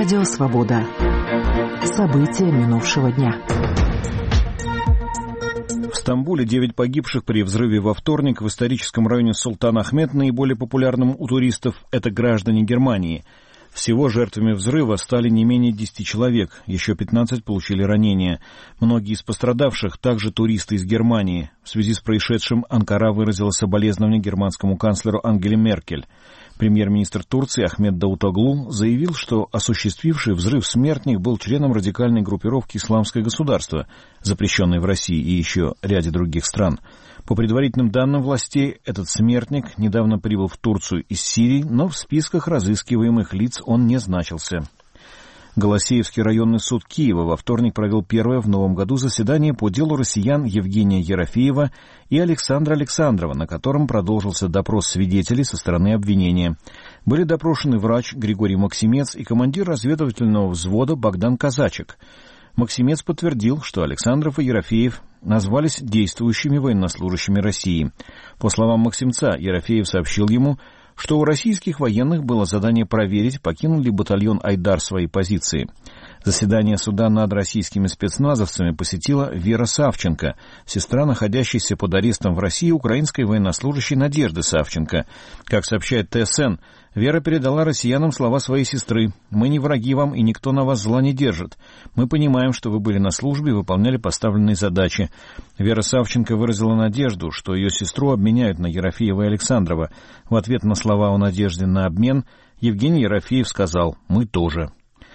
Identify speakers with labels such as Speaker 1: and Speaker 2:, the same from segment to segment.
Speaker 1: Радио «Свобода». События минувшего дня.
Speaker 2: В Стамбуле 9 погибших при взрыве во вторник в историческом районе Султан-Ахмет, наиболее популярным у туристов, это граждане Германии. Всего жертвами взрыва стали не менее 10 человек, еще 15 получили ранения. Многие из пострадавших также туристы из Германии. В связи с происшедшим Анкара выразила соболезнования германскому канцлеру Ангеле Меркель. Премьер-министр Турции Ахмед Давутоглу заявил, что осуществивший взрыв смертник был членом радикальной группировки «Исламское государство», запрещенной в России и еще ряде других стран. По предварительным данным властей, этот смертник недавно прибыл в Турцию из Сирии, но в списках разыскиваемых лиц он не значился. Голосеевский районный суд Киева во вторник провел первое в новом году заседание по делу россиян Евгения Ерофеева и Александра Александрова, на котором продолжился допрос свидетелей со стороны обвинения. Были допрошены врач Григорий Максимец и командир разведывательного взвода Богдан Казачек. Максимец подтвердил, что Александров и Ерофеев назвались действующими военнослужащими России. По словам Максимца, Ерофеев сообщил ему, что у российских военных было задание проверить, покинул ли батальон «Айдар» свои позиции. Заседание суда над российскими спецназовцами посетила Вера Савченко, сестра находящейся под арестом в России украинской военнослужащей Надежды Савченко. Как сообщает ТСН, Вера передала россиянам слова своей сестры: «Мы не враги вам, и никто на вас зла не держит. Мы понимаем, что вы были на службе и выполняли поставленные задачи». Вера Савченко выразила надежду, что ее сестру обменяют на Ерофеева и Александрова. В ответ на слова о надежде на обмен Евгений Ерофеев сказал: «Мы тоже».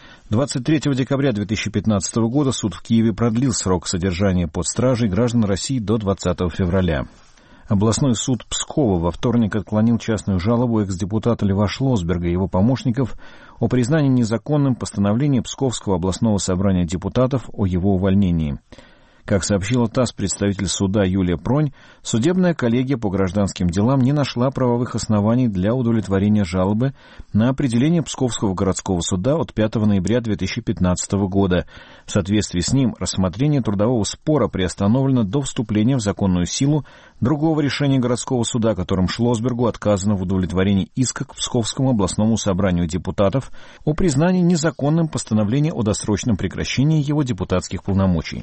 Speaker 2: 23 декабря 2015 года суд в Киеве продлил срок содержания под стражей граждан России до 20 февраля. Областной суд Пскова во вторник отклонил частную жалобу экс-депутата Льва Шлосберга и его помощников о признании незаконным постановления Псковского областного собрания депутатов о его увольнении. Как сообщила ТАСС представитель суда Юлия Пронь, судебная коллегия по гражданским делам не нашла правовых оснований для удовлетворения жалобы на определение Псковского городского суда от 5 ноября 2015 года. В соответствии с ним рассмотрение трудового спора приостановлено до вступления в законную силу другого решения городского суда, которым Шлосбергу отказано в удовлетворении иска к Псковскому областному собранию депутатов о признании незаконным постановления о досрочном прекращении его депутатских полномочий.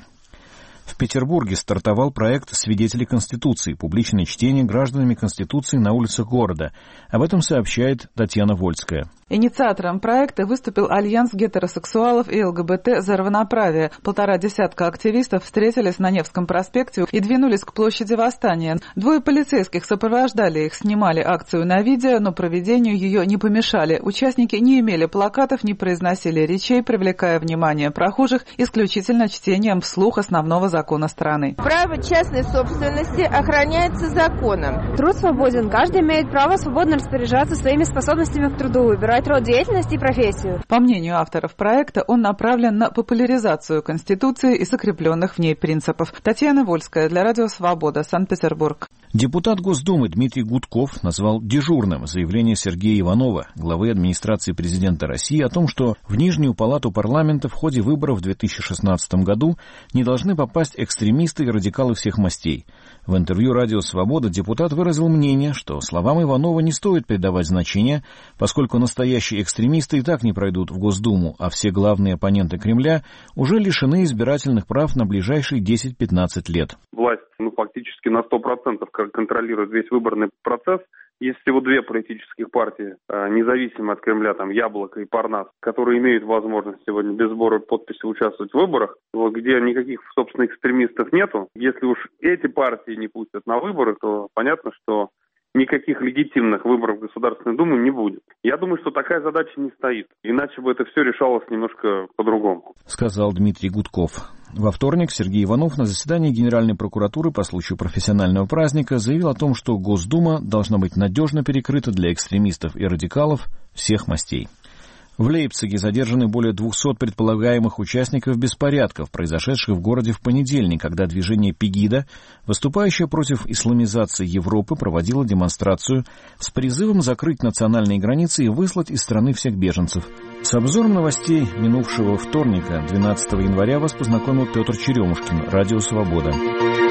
Speaker 2: В Петербурге стартовал проект «Свидетели Конституции» — публичное чтение гражданами Конституции на улицах города. Об этом сообщает Татьяна Вольская.
Speaker 3: Инициатором проекта выступил Альянс гетеросексуалов и ЛГБТ за равноправие. 1,5 десятка активистов встретились на Невском проспекте и двинулись к площади Восстания. 2 полицейских сопровождали их, снимали акцию на видео, но проведению ее не помешали. Участники не имели плакатов, не произносили речей, привлекая внимание прохожих исключительно чтением вслух основного закона страны.
Speaker 4: Право частной собственности охраняется законом.
Speaker 5: Труд свободен. Каждый имеет право свободно распоряжаться своими способностями к труду, выбирать род деятельности и профессию.
Speaker 3: По мнению авторов проекта, он направлен на популяризацию Конституции и закрепленных в ней принципов. Татьяна Вольская для Радио «Свобода», Санкт-Петербург.
Speaker 2: Депутат Госдумы Дмитрий Гудков назвал дежурным заявление Сергея Иванова, главы администрации президента России, о том, что в Нижнюю палату парламента в ходе выборов в 2016 году не должны попасть экстремисты и радикалы всех мастей. В интервью «Радио Свобода» депутат выразил мнение, что словам Иванова не стоит придавать значения, поскольку настоящие экстремисты и так не пройдут в Госдуму, а все главные оппоненты Кремля уже лишены избирательных прав на ближайшие 10-15 лет.
Speaker 6: Власть фактически на 100% контролирует весь выборный процесс. Есть всего 2 политических партии, независимо от Кремля, там Яблоко и Парнас, которые имеют возможность сегодня без сбора подписей участвовать в выборах, где никаких, собственно, экстремистов нету. Если уж эти партии не пустят на выборы, то понятно, что никаких легитимных выборов в Государственную Думу не будет. Я думаю, что такая задача не стоит. Иначе бы это все решалось немножко по-другому.
Speaker 2: Сказал Дмитрий Гудков. Во вторник Сергей Иванов на заседании Генеральной прокуратуры по случаю профессионального праздника заявил о том, что Госдума должна быть надежно перекрыта для экстремистов и радикалов всех мастей. В Лейпциге задержаны более 200 предполагаемых участников беспорядков, произошедших в городе в понедельник, когда движение Пегида, выступающее против исламизации Европы, проводило демонстрацию с призывом закрыть национальные границы и выслать из страны всех беженцев. С обзором новостей минувшего вторника, 12 января, вас познакомил Петр Черемушкин, Радио «Свобода».